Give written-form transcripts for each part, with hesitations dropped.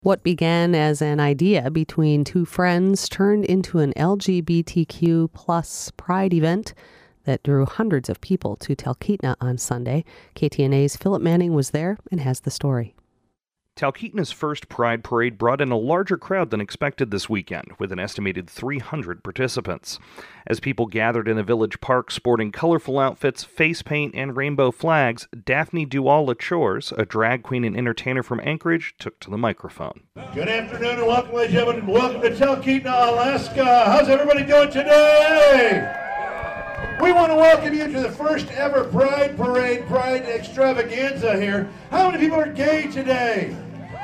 What began as an idea between two friends turned into an LGBTQ plus pride event that drew hundreds of people to Talkeetna on Sunday. KTNA's Philip Manning was there and has the story. Talkeetna's first Pride Parade brought in a larger crowd than expected this weekend, with an estimated 300 participants. As people gathered in the village park sporting colorful outfits, face paint, and rainbow flags, Daphne Dual-Lachores, a drag queen and entertainer from Anchorage, took to the microphone. Good afternoon and welcome, ladies and gentlemen. Welcome to Talkeetna, Alaska. How's everybody doing today? We want to welcome you to the first ever Pride Parade, Pride Extravaganza here. How many people are gay today?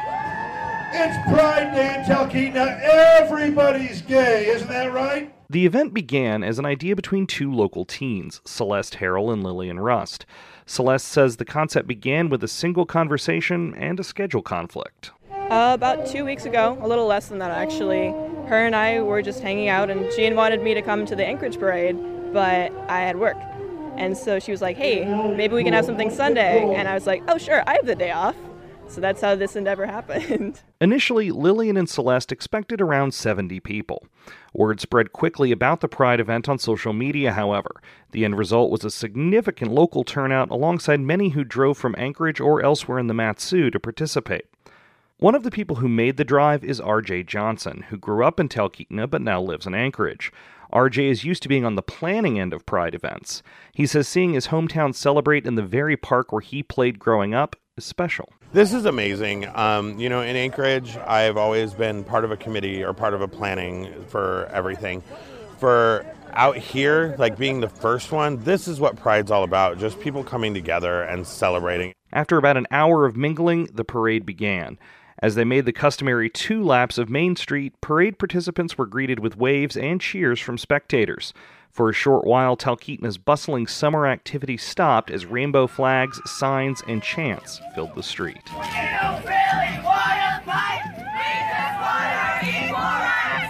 It's Pride Day in Talkeetna. Everybody's gay, isn't that right? The event began as an idea between two local teens, Celeste Harrell and Lillian Rust. Celeste says the concept began with a single conversation and a schedule conflict. About 2 weeks ago, a little less than that actually, her and I were just hanging out and she wanted me to come to the Anchorage Parade, but I had work. And so she was like, hey, maybe we can have something Sunday. And I was like, oh sure, I have the day off. So that's how this endeavor happened. Initially, Lillian and Celeste expected around 70 people. Word spread quickly about the Pride event on social media, however. The end result was a significant local turnout alongside many who drove from Anchorage or elsewhere in the Mat-Su to participate. One of the people who made the drive is R.J. Johnson, who grew up in Talkeetna but now lives in Anchorage. RJ is used to being on the planning end of Pride events. He says seeing his hometown celebrate in the very park where he played growing up is special. This is amazing. In Anchorage, I've always been part of a committee or part of a planning for everything. For out here, like being the first one, this is what Pride's all about, just people coming together and celebrating. After about an hour of mingling, the parade began. As they made the customary 2 laps of Main Street, parade participants were greeted with waves and cheers from spectators. For a short while, Talkeetna's bustling summer activity stopped as rainbow flags, signs, and chants filled the street. We don't really want to fight. We just want our equal rights.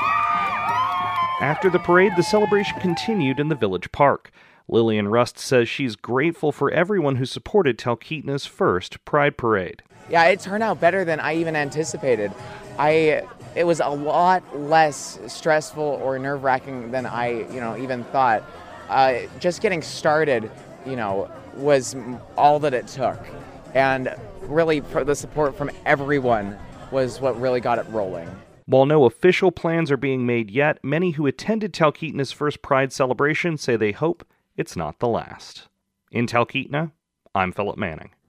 After the parade, the celebration continued in the village park. Lillian Rust says she's grateful for everyone who supported Talkeetna's first Pride Parade. Yeah, it turned out better than I even anticipated. It was a lot less stressful or nerve-wracking than I, even thought. Just getting started, was all that it took. And really, the support from everyone was what really got it rolling. While no official plans are being made yet, many who attended Talkeetna's first Pride celebration say they hope it's not the last. In Talkeetna, I'm Philip Manning.